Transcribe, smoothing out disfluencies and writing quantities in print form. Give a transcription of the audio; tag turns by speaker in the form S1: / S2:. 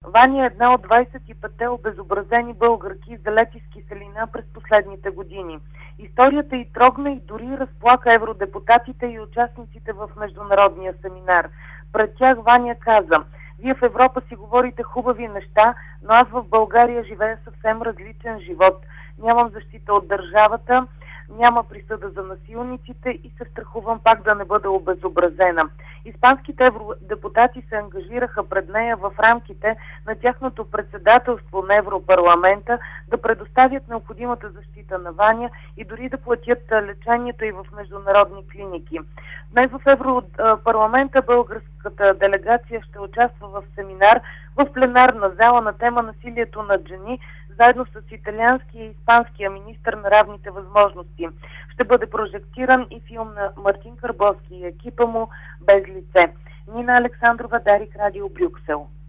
S1: Ваня е една от 25-те обезобразени българки, залети с киселина през последните години. Историята й трогна и дори разплака евродепутатите и участниците в международния семинар. Пред тях Ваня каза: "Вие в Европа си говорите хубави неща, но аз в България живея съвсем различен живот. Нямам защита от държавата, няма присъда за насилниците и се страхувам пак да не бъда обезобразена." Испанските евродепутати се ангажираха пред нея в рамките на тяхното председателство на Европарламента да предоставят необходимата защита на Ваня и дори да платят лечението й в международни клиники. Днес в Европарламента българската делегация ще участва в семинар в пленарна зала на тема насилието над жени, заедно с италианския и испанския министър на равните възможности. Ще бъде прожектиран и филм на Мартин Карбовски и екипа му "Без лице". Нина Александрова, Дарик, Радио Брюксел.